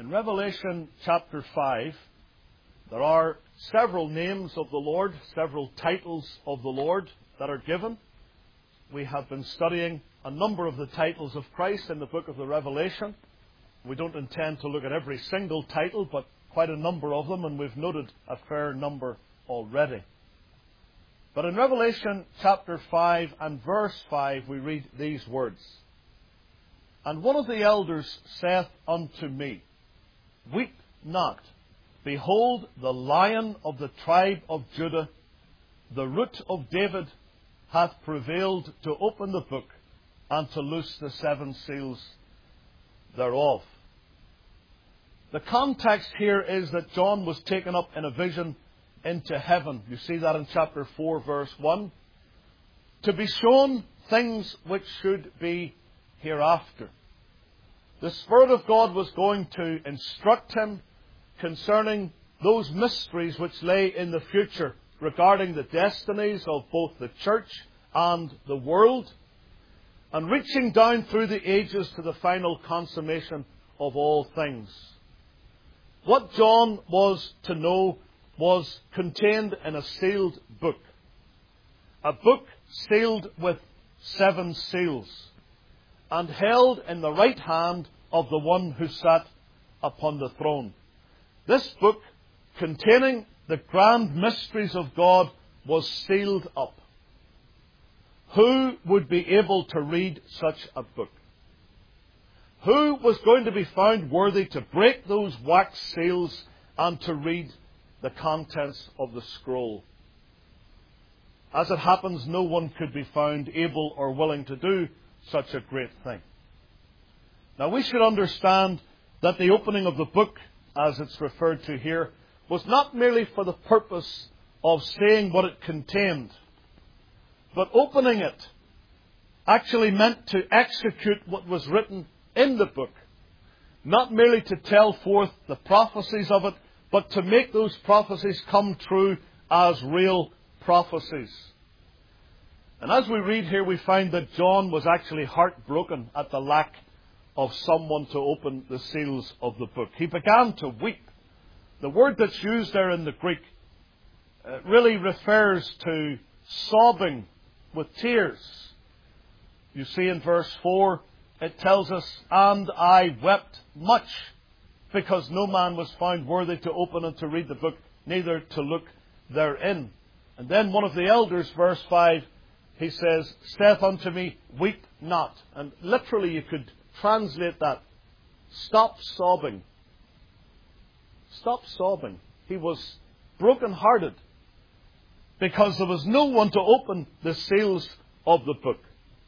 In Revelation chapter 5, there are several names of the Lord, several titles of the Lord that are given. We have been studying a number of the titles of Christ in the book of the Revelation. We don't intend to look at every single title, but quite a number of them, and we've noted a fair number already. But in Revelation chapter 5 and verse 5, we read these words. And one of the elders saith unto me, Weep not. Behold, the Lion of the tribe of Judah, the Root of David, hath prevailed to open the book and to loose the seven seals thereof. The context here is that John was taken up in a vision into heaven. You see that in chapter 4, verse 1. To be shown things which should be hereafter. The Spirit of God was going to instruct him concerning those mysteries which lay in the future regarding the destinies of both the church and the world, and reaching down through the ages to the final consummation of all things. What John was to know was contained in a sealed book. A book sealed with seven seals, and held in the right hand of the one who sat upon the throne. This book, containing the grand mysteries of God, was sealed up. Who would be able to read such a book? Who was going to be found worthy to break those wax seals and to read the contents of the scroll? As it happens, no one could be found able or willing to do such a great thing. Now, we should understand that the opening of the book, as it's referred to here, was not merely for the purpose of saying what it contained, but opening it actually meant to execute what was written in the book. Not merely to tell forth the prophecies of it, but to make those prophecies come true as real prophecies. And as we read here, we find that John was actually heartbroken at the lack of someone to open the seals of the book. He began to weep. The word that's used there in the Greek really refers to sobbing with tears. You see in verse 4, it tells us, And I wept much, because no man was found worthy to open and to read the book, neither to look therein. And then one of the elders, verse 5, he says, saith unto me, Weep not. And literally you could translate that, stop sobbing. Stop sobbing. He was broken-hearted because there was no one to open the seals of the book.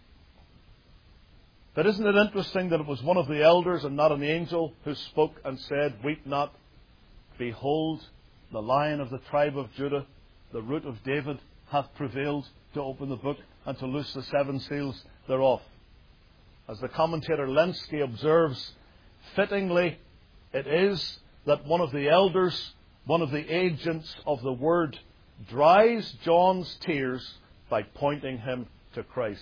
But isn't it interesting that it was one of the elders and not an angel who spoke and said, Weep not. Behold, the Lion of the tribe of Judah, the Root of David, hath prevailed to open the book and to loose the seven seals thereof. As the commentator Lenski observes, fittingly it is that one of the elders, one of the agents of the Word, dries John's tears by pointing him to Christ.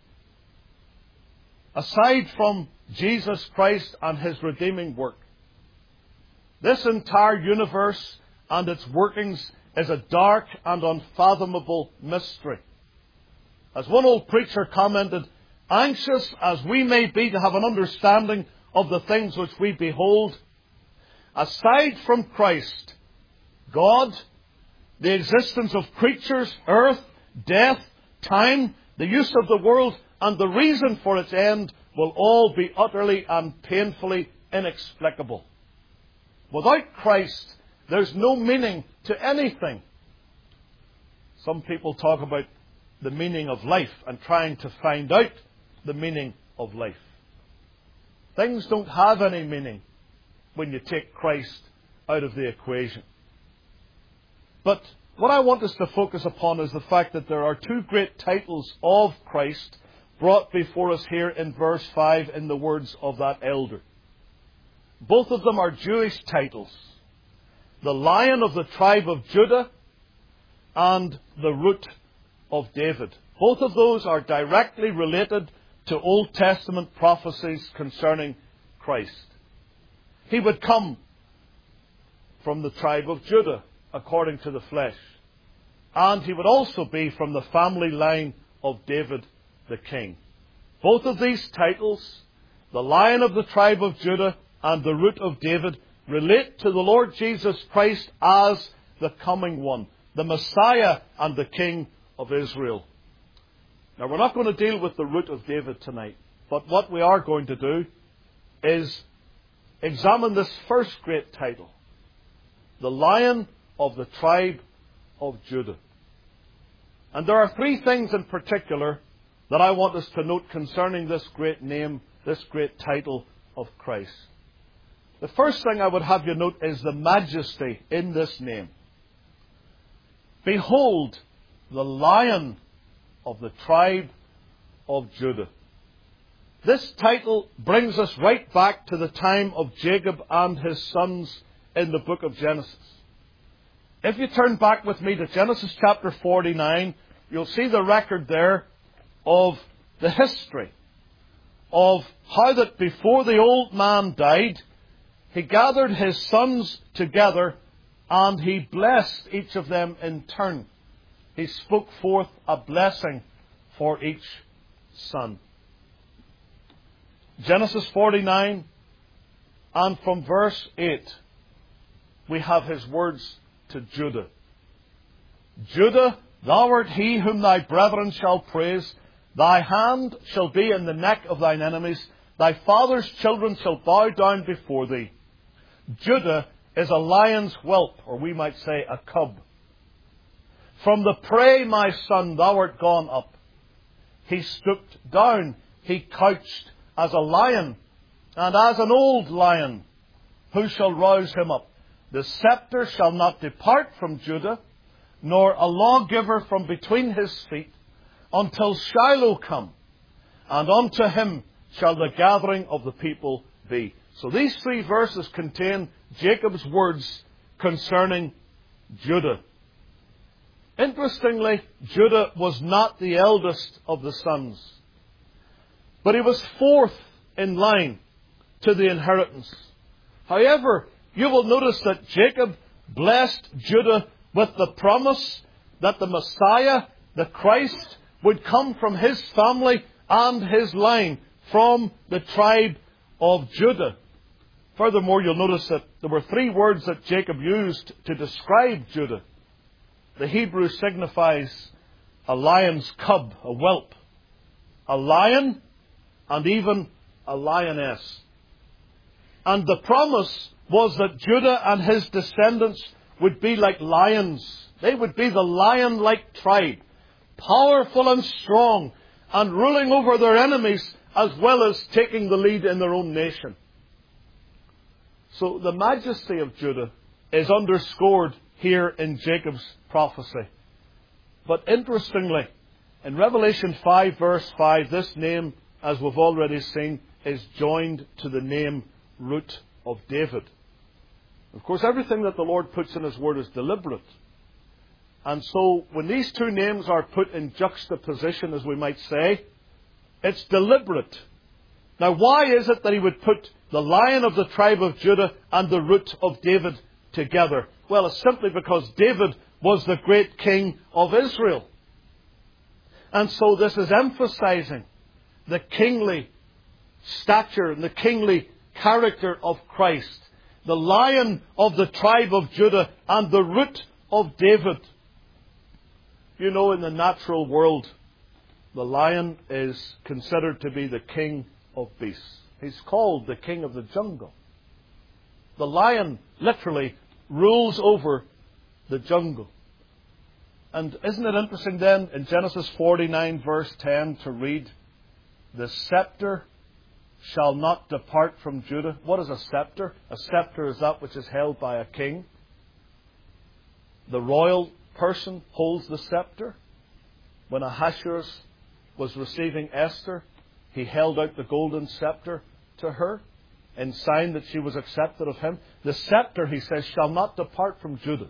Aside from Jesus Christ and His redeeming work, this entire universe and its workings is a dark and unfathomable mystery. As one old preacher commented, anxious as we may be to have an understanding of the things which we behold, aside from Christ, God, the existence of creatures, earth, death, time, the use of the world, and the reason for its end will all be utterly and painfully inexplicable. Without Christ, there's no meaning to anything. Some people talk about the meaning of life and trying to find out the meaning of life. Things don't have any meaning when you take Christ out of the equation. But what I want us to focus upon is the fact that there are two great titles of Christ brought before us here in verse 5 in the words of that elder. Both of them are Jewish titles. The Lion of the tribe of Judah and the Root of David. Both of those are directly related to Old Testament prophecies concerning Christ. he would come from the tribe of Judah, according to the flesh. And he would also be from the family line of David the king. Both of these titles, the Lion of the tribe of Judah and the Root of David, relate to the Lord Jesus Christ as the coming one, the Messiah and the King of Israel. Now, we're not going to deal with the Root of David tonight, but what we are going to do is examine this first great title, the Lion of the tribe of Judah. And there are three things in particular that I want us to note concerning this great name, this great title of Christ. The first thing I would have you note is the majesty in this name. Behold, the Lion of the tribe of Judah. This title brings us right back to the time of Jacob and his sons in the book of Genesis. If you turn back with me to Genesis chapter 49, you'll see the record there of the history of how that before the old man died, he gathered his sons together and he blessed each of them in turn. He spoke forth a blessing for each son. Genesis 49, and from verse 8, we have his words to Judah. Judah, thou art he whom thy brethren shall praise. Thy hand shall be in the neck of thine enemies. Thy father's children shall bow down before thee. Judah is a lion's whelp, or we might say a cub. From the prey, my son, thou art gone up. He stooped down, he couched as a lion, and as an old lion. Who shall rouse him up? The scepter shall not depart from Judah, nor a lawgiver from between his feet, until Shiloh come, and unto him shall the gathering of the people be. So these three verses contain Jacob's words concerning Judah. Interestingly, Judah was not the eldest of the sons, but he was fourth in line to the inheritance. However, you will notice that Jacob blessed Judah with the promise that the Messiah, the Christ, would come from his family and his line, from the tribe of Judah. Furthermore, you'll notice that there were three words that Jacob used to describe Judah. The Hebrew signifies a lion's cub, a whelp, a lion, and even a lioness. And the promise was that Judah and his descendants would be like lions. They would be the lion-like tribe, powerful and strong, and ruling over their enemies, as well as taking the lead in their own nation. So the majesty of Judah is underscored here in Jacob's prophecy. But interestingly, in Revelation 5 verse 5, this name, as we've already seen, is joined to the name Root of David. Of course, everything that the Lord puts in His Word is deliberate. And so, when these two names are put in juxtaposition, as we might say, it's deliberate. Now, why is it that He would put the Lion of the tribe of Judah and the Root of David together? Well, it's simply because David was the great king of Israel. And so this is emphasizing the kingly stature and the kingly character of Christ. The Lion of the tribe of Judah and the Root of David. You know, in the natural world, the lion is considered to be the king of beasts. He's called the king of the jungle. The lion literally rules over the jungle. And isn't it interesting then in Genesis 49 verse 10 to read, the scepter shall not depart from Judah. What is a scepter? A scepter is that which is held by a king. The royal person holds the scepter. When Ahasuerus was receiving Esther, he held out the golden scepter to her in sign that she was accepted of him. The scepter, he says, shall not depart from Judah.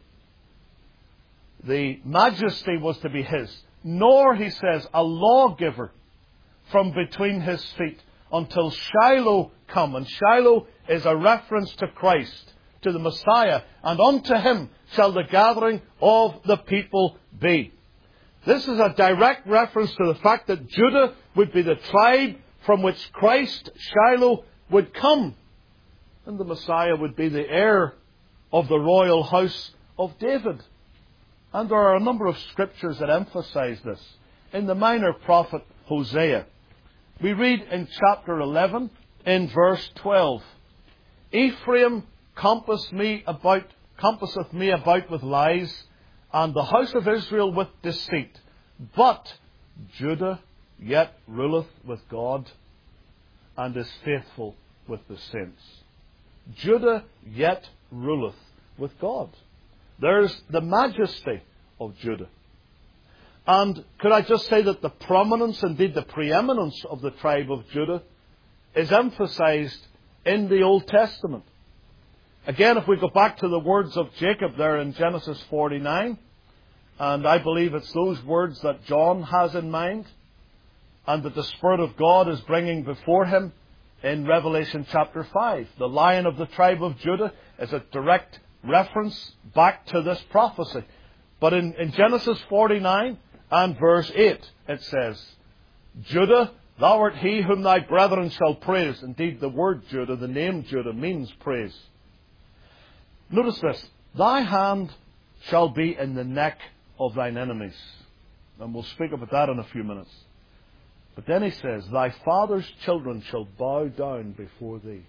The majesty was to be his. Nor, he says, a lawgiver from between his feet until Shiloh come. And Shiloh is a reference to Christ, to the Messiah, and unto him shall the gathering of the people be. This is a direct reference to the fact that Judah would be the tribe from which Christ, Shiloh, would come. And the Messiah would be the heir of the royal house of David. And there are a number of scriptures that emphasize this. In the minor prophet Hosea, we read in chapter 11, in verse 12, Ephraim compasseth me about with lies, and the house of Israel with deceit. But Judah yet ruleth with God, and is faithful with the saints. Judah yet ruleth with God. There's the majesty of Judah. And could I just say that the prominence, indeed the preeminence of the tribe of Judah is emphasized in the Old Testament. Again, if we go back to the words of Jacob there in Genesis 49, and I believe it's those words that John has in mind, and that the Spirit of God is bringing before him in Revelation chapter 5. The Lion of the tribe of Judah is a direct reference back to this prophecy. But in Genesis 49 and verse 8, it says, Judah, thou art he whom thy brethren shall praise. Indeed, the word Judah, the name Judah, means praise. Notice this. Thy hand shall be in the neck of thine enemies. And we'll speak about that in a few minutes. But then he says, thy father's children shall bow down before thee.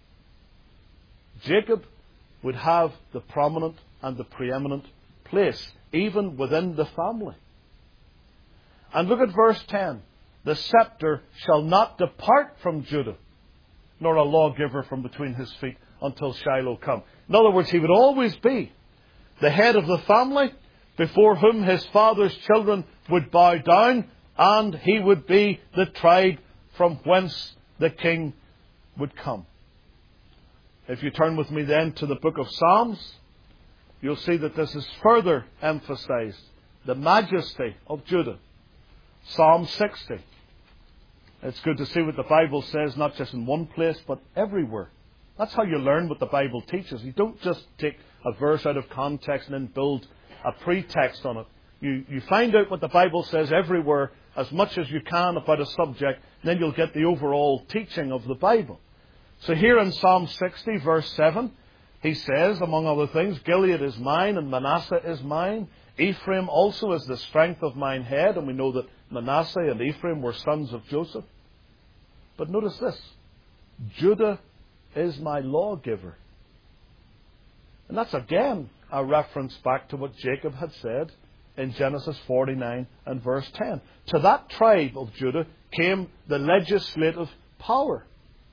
Jacob would have the prominent and the preeminent place, even within the family. And look at verse 10. The scepter shall not depart from Judah, nor a lawgiver from between his feet until Shiloh come. In other words, he would always be the head of the family, before whom his father's children would bow down, and he would be the tribe from whence the king would come. If you turn with me then to the book of Psalms, you'll see that this is further emphasized. The majesty of Judah. Psalm 60. It's good to see what the Bible says, not just in one place, but everywhere. That's how you learn what the Bible teaches. You don't just take a verse out of context and then build a pretext on it. You find out what the Bible says everywhere as much as you can about a subject, then you'll get the overall teaching of the Bible. So here in Psalm 60, verse 7, he says, among other things, Gilead is mine and Manasseh is mine. Ephraim also is the strength of mine head. And we know that Manasseh and Ephraim were sons of Joseph. But notice this. Judah is my lawgiver. And that's again a reference back to what Jacob had said in Genesis 49 and verse 10. To that tribe of Judah came the legislative power.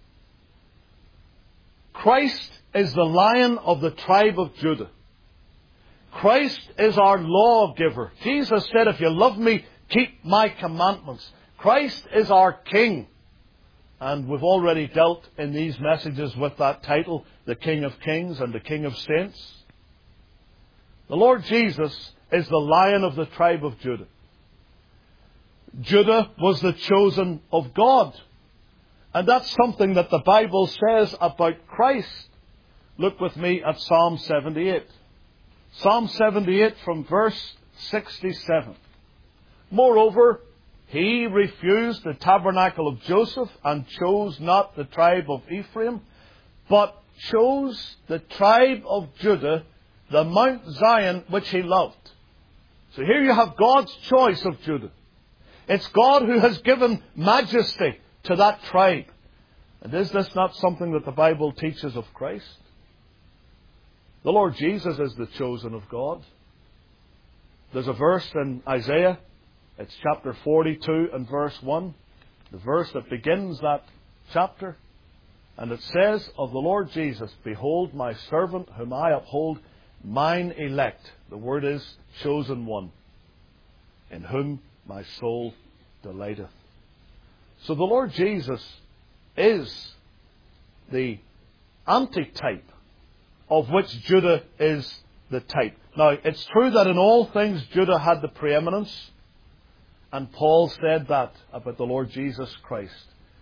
Christ is the Lion of the tribe of Judah. Christ is our lawgiver. Jesus said, if you love me, keep my commandments. Christ is our King. And we've already dealt in these messages with that title, the King of Kings and the King of Saints. The Lord Jesus is the Lion of the tribe of Judah. Judah was the chosen of God. And that's something that the Bible says about Christ. Look with me at Psalm 78. Psalm 78 from verse 67. Moreover, he refused the tabernacle of Joseph and chose not the tribe of Ephraim, but chose the tribe of Judah, the Mount Zion which he loved. So here you have God's choice of Judah. It's God who has given majesty to that tribe. And is this not something that the Bible teaches of Christ? The Lord Jesus is the chosen of God. There's a verse in Isaiah. It's chapter 42 and verse 1. The verse that begins that chapter. And it says of the Lord Jesus, behold my servant whom I uphold, mine elect. The word is chosen one, in whom my soul delighteth. So the Lord Jesus is the antitype of which Judah is the type. Now, it's true that in all things Judah had the preeminence, and Paul said that about the Lord Jesus Christ.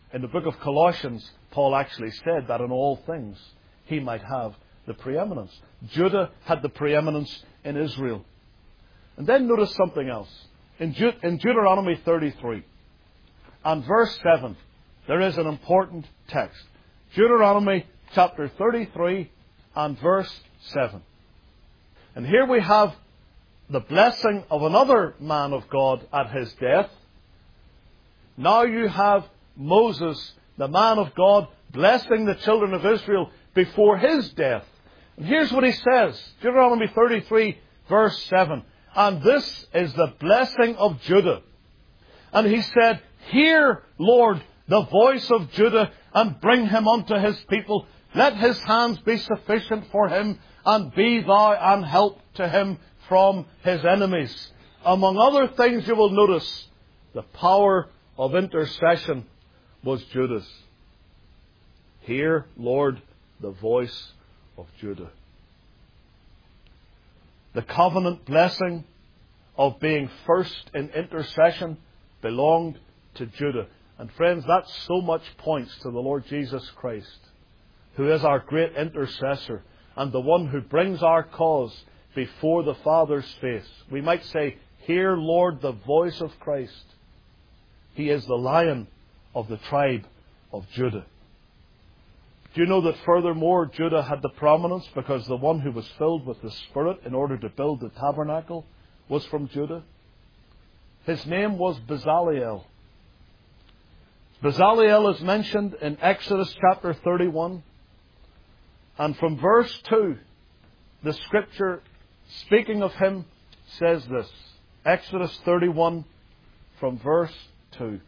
In the book of Colossians, Paul actually said that in all things he might have the preeminence. Judah had the preeminence in Israel. And then notice something else. In Deuteronomy 33 and verse 7, there is an important text. Deuteronomy chapter 33 and verse 7. And here we have the blessing of another man of God at his death. Now you have Moses, the man of God, blessing the children of Israel before his death. And here's what he says. Deuteronomy 33 verse 7. And this is the blessing of Judah. And he said, Hear, Lord, the voice of Judah, and bring him unto his people. Let his hands be sufficient for him, and be thou an help to him from his enemies. Among other things, you will notice the power of intercession was Judah's. Hear, Lord, the voice of Judah. The covenant blessing of being first in intercession belonged to Judah. And friends, that so much points to the Lord Jesus Christ, who is our great intercessor and the one who brings our cause before the Father's face. We might say, Hear, Lord, the voice of Christ. He is the Lion of the tribe of Judah. Do you know that furthermore Judah had the prominence because the one who was filled with the Spirit in order to build the tabernacle was from Judah? His name was Bezaleel. Bezaleel is mentioned in Exodus chapter 31. And from verse 2, the Scripture speaking of him says this. Exodus 31 from verse 2.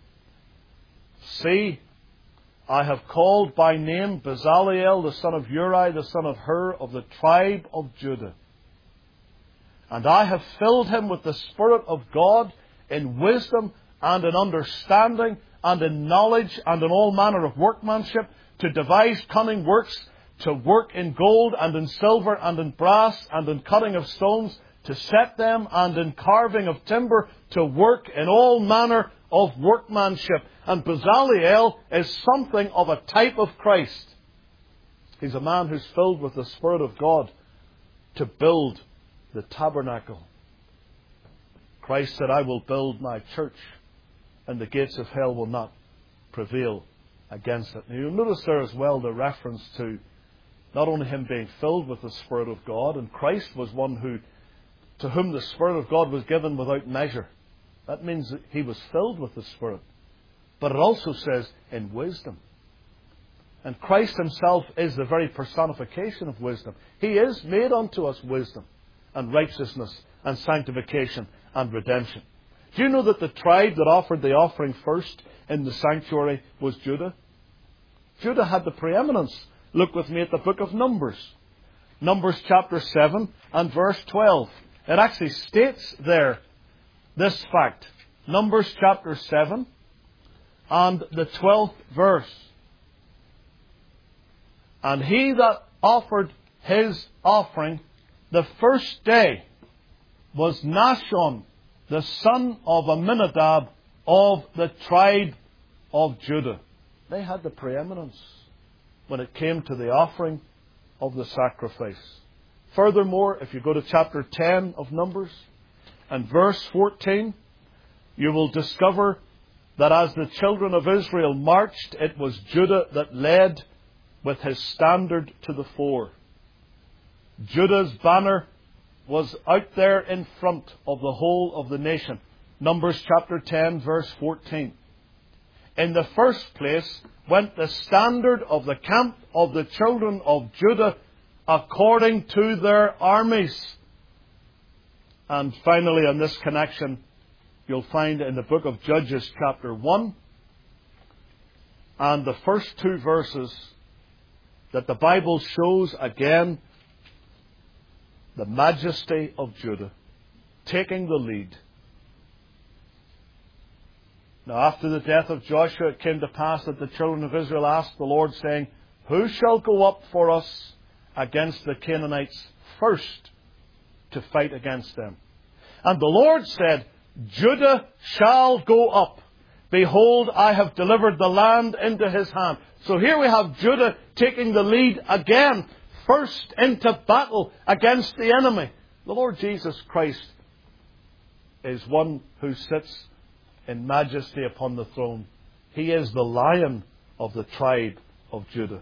See, I have called by name Bezaleel, the son of Uri, the son of Hur, of the tribe of Judah. And I have filled him with the Spirit of God in wisdom and in understanding and in knowledge and in all manner of workmanship, to devise cunning works, to work in gold and in silver and in brass and in cutting of stones, to set them, and in carving of timber, to work in all manner of workmanship. And Bezaleel is something of a type of Christ. He's a man who's filled with the Spirit of God to build the tabernacle. Christ said, I will build my church, and the gates of hell will not prevail against it. Now you'll notice there as well the reference to not only him being filled with the Spirit of God, and Christ was one to whom the Spirit of God was given without measure. That means that he was filled with the Spirit. But it also says in wisdom. And Christ himself is the very personification of wisdom. He is made unto us wisdom and righteousness and sanctification and redemption. Do you know that the tribe that offered the offering first in the sanctuary was Judah? Judah had the preeminence. Look with me at the book of Numbers. Numbers chapter 7 and verse 12. It actually states there this fact. Numbers chapter 7 and the 12th verse. And he that offered his offering the first day was Nahshon, the son of Amminadab of the tribe of Judah. They had the preeminence when it came to the offering of the sacrifice. Furthermore, if you go to chapter 10 of Numbers and verse 14, you will discover that as the children of Israel marched, it was Judah that led with his standard to the fore. Judah's banner was out there in front of the whole of the nation. Numbers chapter 10 verse 14. In the first place went the standard of the camp of the children of Judah according to their armies. And finally, in this connection, you'll find in the book of Judges chapter 1 and the first two verses that the Bible shows again the majesty of Judah taking the lead. Now, after the death of Joshua, it came to pass that the children of Israel asked the Lord, saying, Who shall go up for us against the Canaanites first to fight against them? And the Lord said, Judah shall go up, Behold, I have delivered the land into his hand. So here we have Judah taking the lead again, first into battle against the enemy. The Lord Jesus Christ is one who sits in majesty upon the throne. He is the Lion of the tribe of Judah.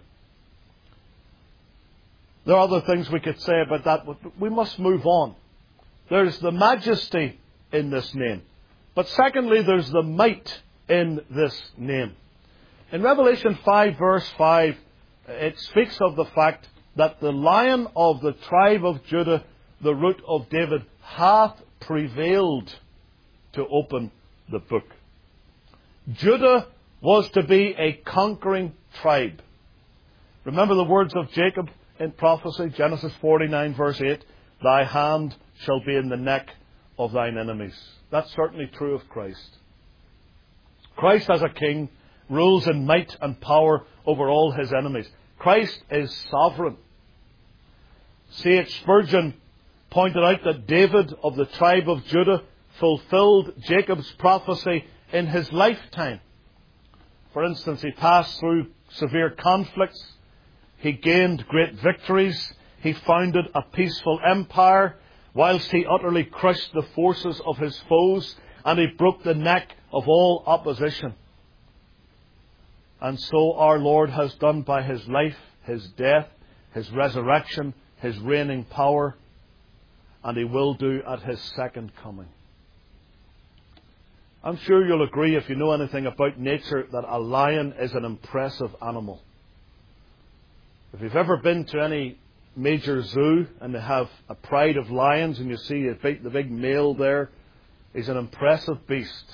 There are other things we could say about that, but we must move on. There's the majesty in this name. But secondly, there's the might in this name. In Revelation 5 verse 5, it speaks of the fact that the Lion of the tribe of Judah, the root of David, hath prevailed to open the book. Judah was to be a conquering tribe. Remember the words of Jacob in prophecy, Genesis 49 verse 8, thy hand shall be in the neck of thine enemies. That's certainly true of Christ. Christ as a king rules in might and power over all his enemies. Christ is sovereign. C.H. Spurgeon pointed out that David of the tribe of Judah fulfilled Jacob's prophecy in his lifetime. For instance, he passed through severe conflicts. He gained great victories. He founded a peaceful empire, whilst he utterly crushed the forces of his foes, and he broke the neck of all opposition. And so our Lord has done by his life, his death, his resurrection, his reigning power, and he will do at his second coming. I'm sure you'll agree, if you know anything about nature, that a lion is an impressive animal. If you've ever been to any major zoo and they have a pride of lions and you see the big male there, he's an impressive beast.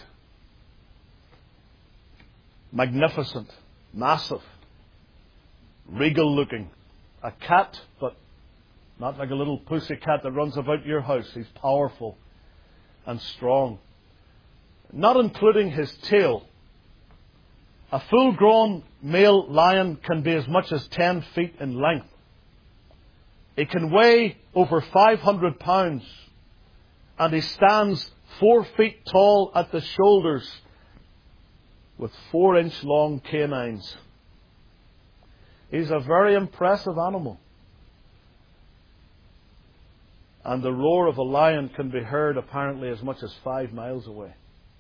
Magnificent, massive, regal looking. A cat, but not like a little pussy cat that runs about your house. He's powerful and strong. Not including his tail. A full-grown male lion can be as much as 10 feet in length. He can weigh over 500 pounds. And he stands 4 feet tall at the shoulders with 4-inch long canines. He's a very impressive animal. And the roar of a lion can be heard apparently as much as 5 miles away.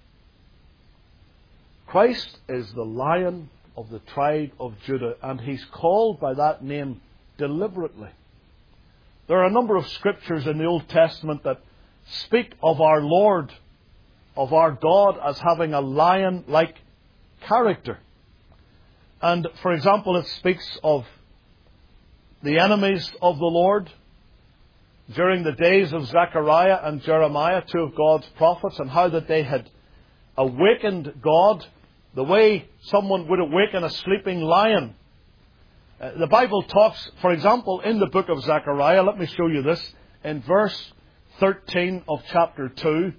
Christ is the Lion of the tribe of Judah, and he's called by that name deliberately. There are a number of scriptures in the Old Testament that speak of our Lord, of our God, as having a lion-like character. And, for example, it speaks of the enemies of the Lord during the days of Zechariah and Jeremiah, two of God's prophets, and how that they had awakened God the way someone would awaken a sleeping lion. The Bible talks, for example, in the book of Zechariah, let me show you this, in verse 13 of chapter 2.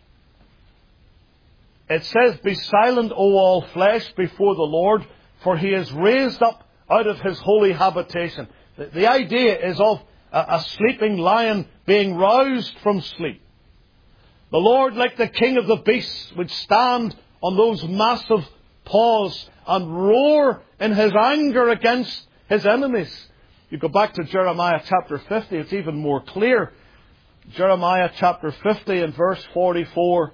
It says, be silent, O all flesh, before the Lord, for he is raised up out of his holy habitation. The idea is of a sleeping lion being roused from sleep. The Lord, like the king of the beasts, would stand on those massive paws and roar in his anger against his enemies. You go back to Jeremiah chapter 50, it's even more clear. Jeremiah chapter 50 and verse 44.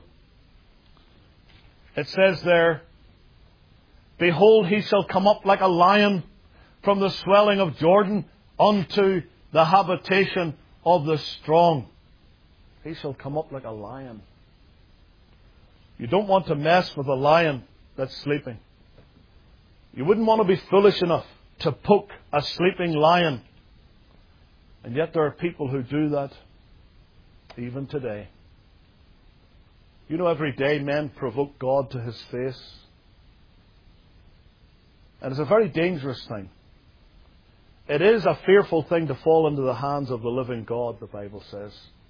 It says there, behold, he shall come up like a lion from the swelling of Jordan unto the habitation of the strong. He shall come up like a lion. You don't want to mess with a lion that's sleeping. You wouldn't want to be foolish enough to poke a sleeping lion. And yet there are people who do that even today. You know, every day men provoke God to his face. And it's a very dangerous thing. It is a fearful thing to fall into the hands of the living God, the Bible says.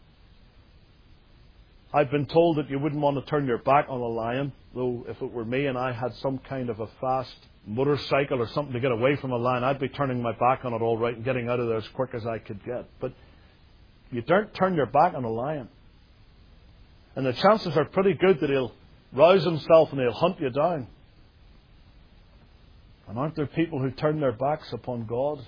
I've been told that you wouldn't want to turn your back on a lion, though if it were me and I had some kind of a fast motorcycle or something to get away from a lion, I'd be turning my back on it all right and getting out of there as quick as I could get. But you don't turn your back on a lion. And the chances are pretty good that rouse himself and he'll hunt you down. And aren't there people who turn their backs upon God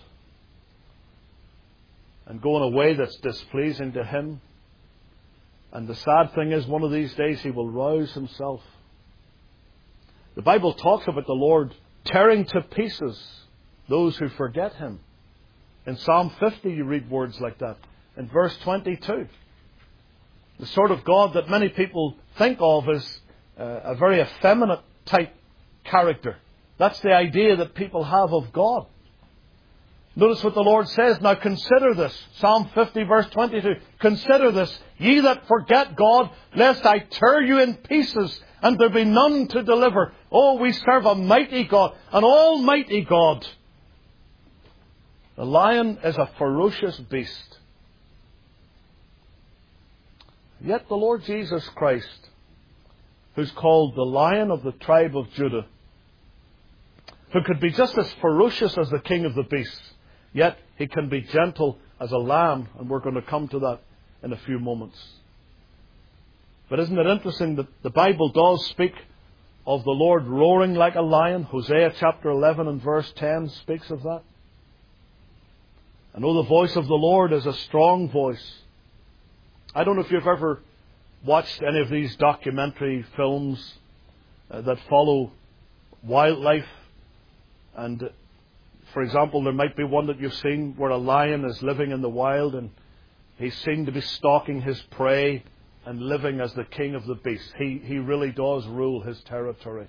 and go in a way that's displeasing to Him? And the sad thing is, one of these days He will rouse Himself. The Bible talks about the Lord tearing to pieces those who forget Him. In Psalm 50 you read words like that. In verse 22. The sort of God that many people think of as a very effeminate type character. That's the idea that people have of God. Notice what the Lord says. Now consider this. Psalm 50 verse 22. Consider this, ye that forget God, lest I tear you in pieces, and there be none to deliver. Oh, we serve a mighty God, an almighty God. The lion is a ferocious beast. Yet the Lord Jesus Christ, who's called the Lion of the tribe of Judah, who could be just as ferocious as the king of the beasts, yet He can be gentle as a lamb, and we're going to come to that in a few moments. But isn't it interesting that the Bible does speak of the Lord roaring like a lion? Hosea chapter 11 and verse 10 speaks of that. I know the voice of the Lord is a strong voice. I don't know if you've ever watched any of these documentary films that follow wildlife. And, for example, there might be one that you've seen where a lion is living in the wild and he's seen to be stalking his prey and living as the king of the beasts. He really does rule his territory.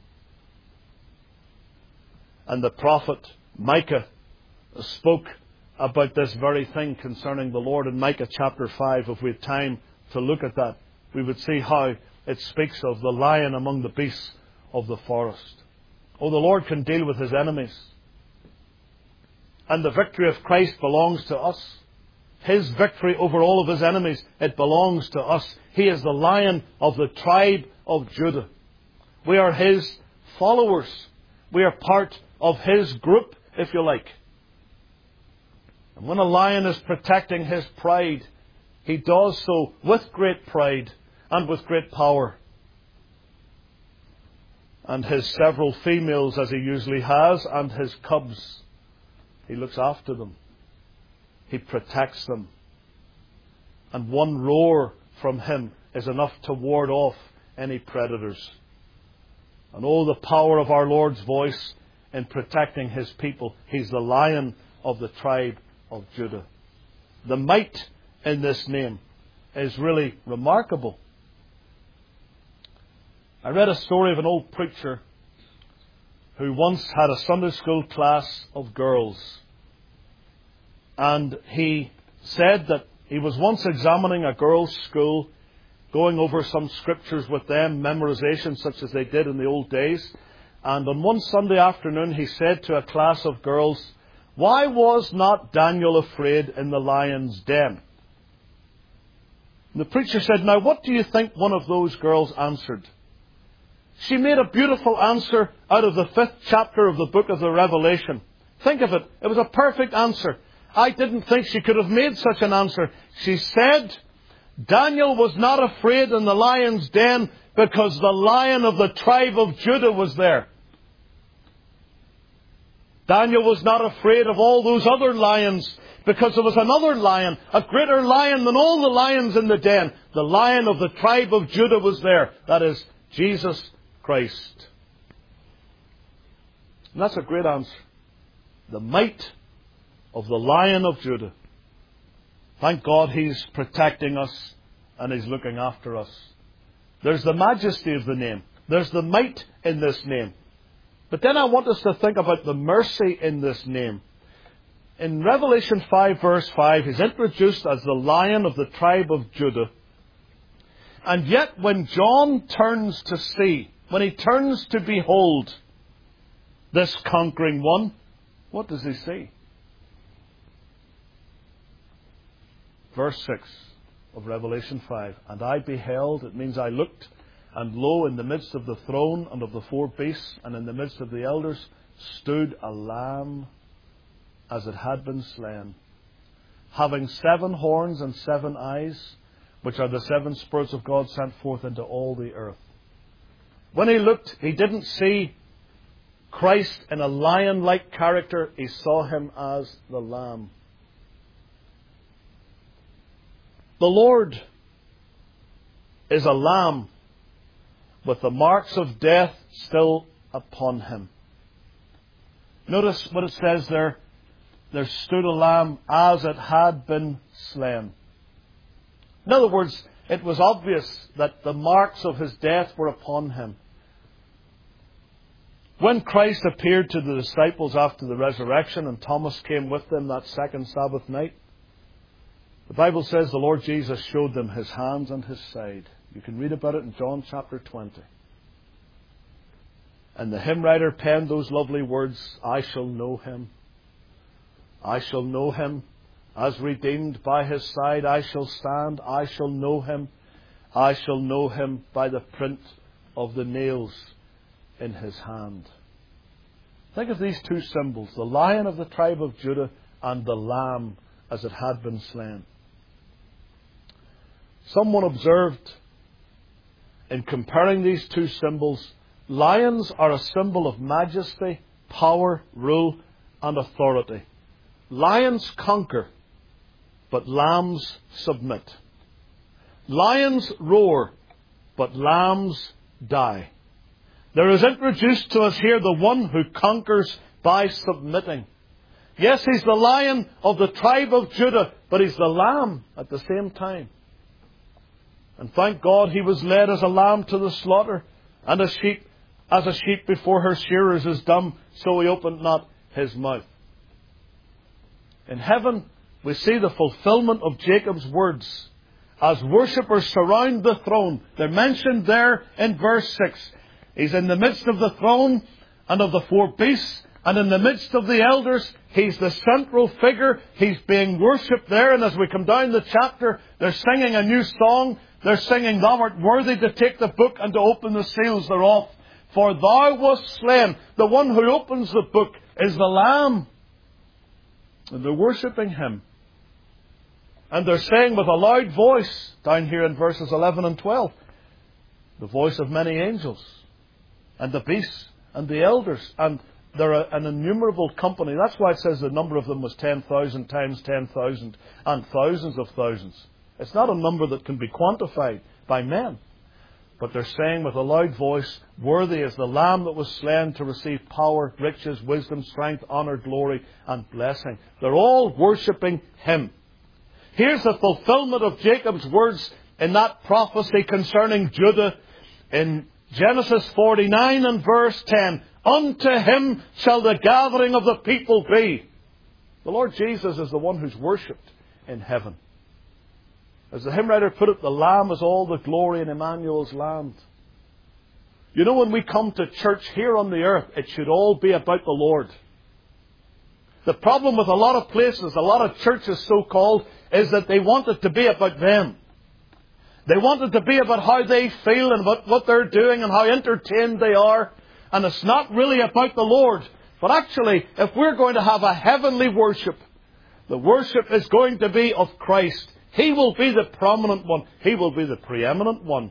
And the prophet Micah spoke about this very thing concerning the Lord in Micah chapter 5. If we had time to look at that, we would see how it speaks of the lion among the beasts of the forest. Oh, the Lord can deal with His enemies. And the victory of Christ belongs to us. His victory over all of His enemies, it belongs to us. He is the Lion of the tribe of Judah. We are His followers. We are part of His group, if you like. And when a lion is protecting his pride, he does so with great pride and with great power. And his several females, as he usually has, and his cubs, he looks after them. He protects them. And one roar from him is enough to ward off any predators. And oh, the power of our Lord's voice in protecting His people. He's the Lion of the tribe of Judah. The might in this name is really remarkable. I read a story of an old preacher who once had a Sunday school class of girls. And he said that he was once examining a girls' school, going over some scriptures with them, memorization such as they did in the old days. And on one Sunday afternoon he said to a class of girls, "Why was not Daniel afraid in the lion's den?" And the preacher said, "Now what do you think one of those girls answered?" She made a beautiful answer out of the 5th chapter of the book of the Revelation. Think of it. It was a perfect answer. I didn't think she could have made such an answer. She said, Daniel was not afraid in the lion's den because the Lion of the tribe of Judah was there. Daniel was not afraid of all those other lions because there was another lion, a greater lion than all the lions in the den. The Lion of the tribe of Judah was there. That is Jesus Christ. And that's a great answer. The might of the Lion of Judah. Thank God He's protecting us and He's looking after us. There's the majesty of the name. There's the might in this name. But then I want us to think about the mercy in this name. In Revelation 5 verse 5, He's introduced as the Lion of the tribe of Judah. And yet when John turns to see, when he turns to behold this conquering one, what does he see? Verse 6 of Revelation 5. And I beheld, it means I looked, and lo, in the midst of the throne and of the 4 beasts, and in the midst of the elders, stood a lamb as it had been slain, having 7 horns and 7 eyes, which are the 7 spirits of God sent forth into all the earth. When he looked, he didn't see Christ in a lion-like character. He saw him as the Lamb. The Lord is a lamb with the marks of death still upon him. Notice what it says there. There stood a lamb as it had been slain. In other words, it was obvious that the marks of his death were upon him. When Christ appeared to the disciples after the resurrection and Thomas came with them that second Sabbath night, the Bible says the Lord Jesus showed them his hands and his side. You can read about it in John chapter 20. And the hymn writer penned those lovely words, I shall know him. I shall know him. As redeemed by his side I shall stand. I shall know him. I shall know him by the print of the nails in his hand. Think of these two symbols, the Lion of the tribe of Judah and the Lamb as it had been slain. Someone observed, in comparing these two symbols, lions are a symbol of majesty, power, rule, and authority. Lions conquer, but lambs submit. Lions roar, but lambs die. There is introduced to us here the one who conquers by submitting. Yes, he's the Lion of the tribe of Judah, but he's the Lamb at the same time. And thank God he was led as a lamb to the slaughter, and as a sheep before her shearers is dumb, so he opened not his mouth. In heaven, we see the fulfillment of Jacob's words. As worshippers surround the throne, they're mentioned there in verse 6. He's in the midst of the throne and of the four beasts, and in the midst of the elders. He's the central figure. He's being worshipped there. And as we come down the chapter, they're singing a new song. They're singing, Thou art worthy to take the book and to open the seals thereof. For thou wast slain. The one who opens the book is the Lamb. And they're worshipping him. And they're saying with a loud voice, down here in verses 11 and 12, the voice of many angels, and the beasts, and the elders, and they're an innumerable company. That's why it says the number of them was 10,000 times 10,000 and thousands of thousands. It's not a number that can be quantified by men. But they're saying with a loud voice, Worthy is the Lamb that was slain to receive power, riches, wisdom, strength, honour, glory, and blessing. They're all worshipping him. Here's the fulfillment of Jacob's words in that prophecy concerning Judah in Genesis 49 and verse 10. Unto him shall the gathering of the people be. The Lord Jesus is the one who's worshipped in heaven. As the hymn writer put it, the Lamb is all the glory in Emmanuel's land. You know, when we come to church here on the earth, it should all be about the Lord. The problem with a lot of places, a lot of churches so-called, is that they want it to be about them. They want it to be about how they feel and about what they're doing and how entertained they are. And it's not really about the Lord. But actually, if we're going to have a heavenly worship, the worship is going to be of Christ. He will be the prominent one. He will be the preeminent one.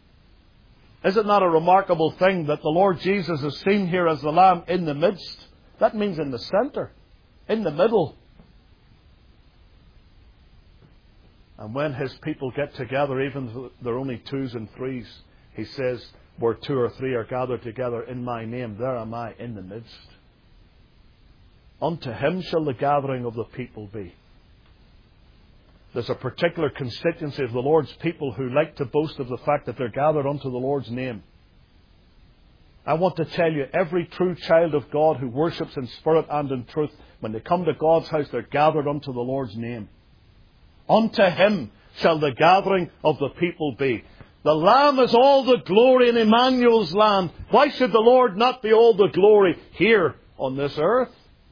Is it not a remarkable thing that the Lord Jesus is seen here as the Lamb in the midst? That means in the centre, in the middle. And when his people get together, even if they're only twos and threes, he says, where two or three are gathered together in my name, there am I in the midst. Unto him shall the gathering of the people be. There's a particular constituency of the Lord's people who like to boast of the fact that they're gathered unto the Lord's name. I want to tell you, every true child of God who worships in spirit and in truth, when they come to God's house, they're gathered unto the Lord's name. Unto him shall the gathering of the people be. The Lamb is all the glory in Emmanuel's land. Why should the Lord not be all the glory here on this earth?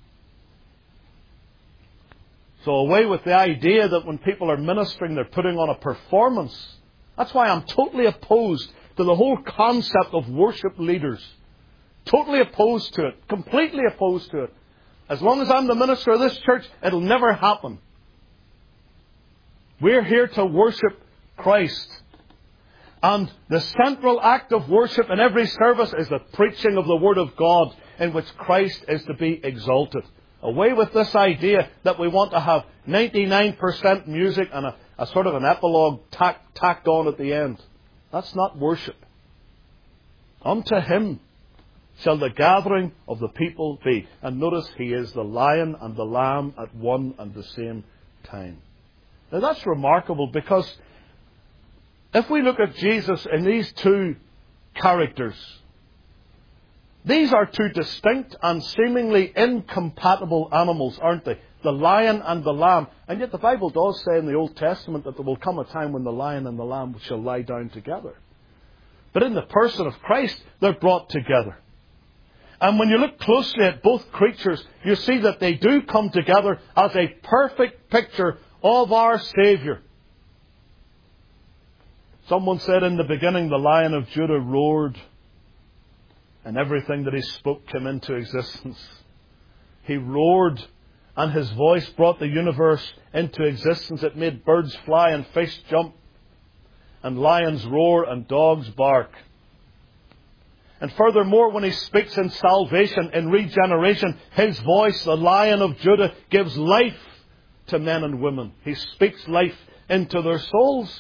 So away with the idea that when people are ministering, they're putting on a performance. That's why I'm totally opposed to the whole concept of worship leaders. Totally opposed to it. Completely opposed to it. As long as I'm the minister of this church, it'll never happen. We're here to worship Christ. And the central act of worship in every service is the preaching of the Word of God, in which Christ is to be exalted. Away with this idea that we want to have 99% music and a sort of an epilogue tacked on at the end. That's not worship. Unto Him shall the gathering of the people be. And notice, He is the Lion and the Lamb at one and the same time. Now that's remarkable, because if we look at Jesus in these two characters, these are two distinct and seemingly incompatible animals, aren't they? The lion and the lamb. And yet the Bible does say in the Old Testament that there will come a time when the lion and the lamb shall lie down together. But in the person of Christ, they're brought together. And when you look closely at both creatures, you see that they do come together as a perfect picture of our Saviour. Someone said in the beginning, the Lion of Judah roared, and everything that He spoke came into existence. He roared, and His voice brought the universe into existence. It made birds fly and fish jump, and lions roar and dogs bark. And furthermore, when He speaks in salvation, in regeneration, His voice, the Lion of Judah, gives life to men and women. He speaks life into their souls.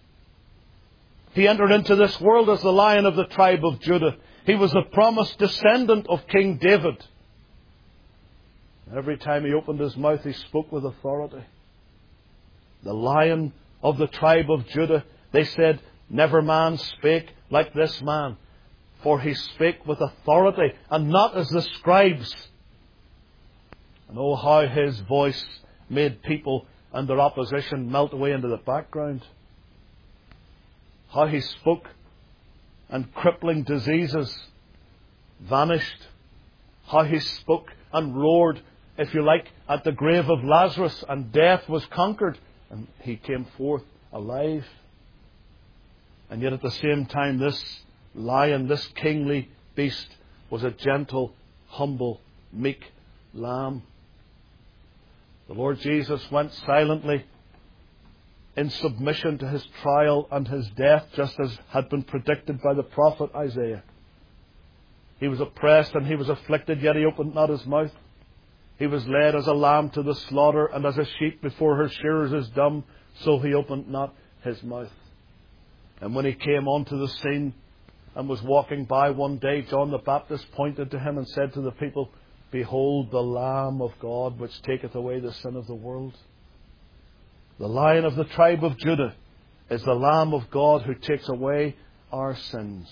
He entered into this world as the Lion of the tribe of Judah. He was the promised descendant of King David. Every time He opened His mouth, He spoke with authority. The Lion of the tribe of Judah, they said, never man spake like this man. For He spake with authority, and not as the scribes. And oh, how His voice made people and their opposition melt away into the background. How He spoke, and crippling diseases vanished. How He spoke and roared, if you like, at the grave of Lazarus, and death was conquered, and He came forth alive. And yet at the same time, this lion, this kingly beast, was a gentle, humble, meek lamb. The Lord Jesus went silently in submission to His trial and His death, just as had been predicted by the prophet Isaiah. He was oppressed and He was afflicted, yet He opened not His mouth. He was led as a lamb to the slaughter, and as a sheep before her shearers is dumb, so He opened not His mouth. And when He came onto the scene and was walking by one day, John the Baptist pointed to Him and said to the people, Behold the Lamb of God, which taketh away the sin of the world. The Lion of the tribe of Judah is the Lamb of God who takes away our sins.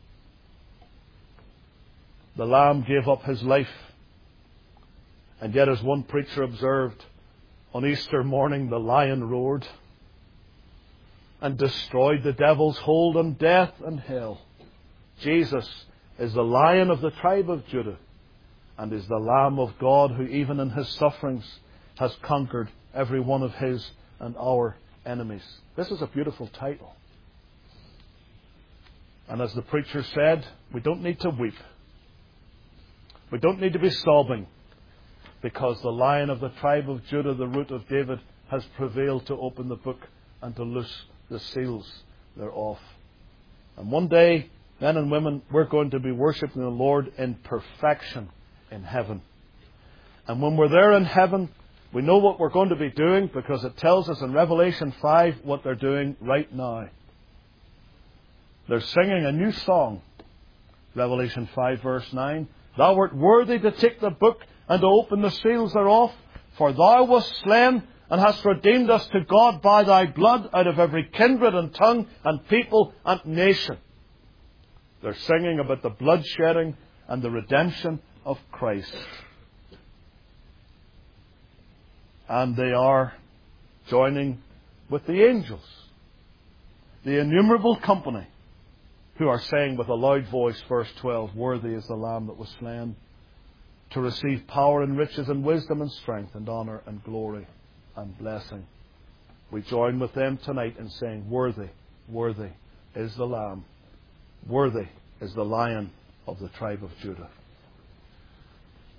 The Lamb gave up His life. And yet, as one preacher observed, on Easter morning the lion roared and destroyed the devil's hold on death and hell. Jesus is the Lion of the tribe of Judah, and is the Lamb of God who even in His sufferings has conquered every one of His and our enemies. This is a beautiful title. And as the preacher said, we don't need to weep. We don't need to be sobbing, because the Lion of the tribe of Judah, the root of David, has prevailed to open the book and to loose the seals thereof. And one day, men and women, we're going to be worshipping the Lord in perfection in heaven. And when we're there in heaven, we know what we're going to be doing, because it tells us in Revelation 5 what they're doing right now. They're singing a new song. Revelation 5 verse 9. Thou art worthy to take the book and to open the seals thereof, for Thou wast slain and hast redeemed us to God by Thy blood out of every kindred and tongue and people and nation. They're singing about the blood shedding and the redemption of Christ. And they are joining with the angels, the innumerable company, who are saying with a loud voice, verse 12, Worthy is the Lamb that was slain, to receive power and riches and wisdom and strength and honour and glory and blessing. We join with them tonight in saying, Worthy, worthy is the Lamb. Worthy is the Lion of the tribe of Judah.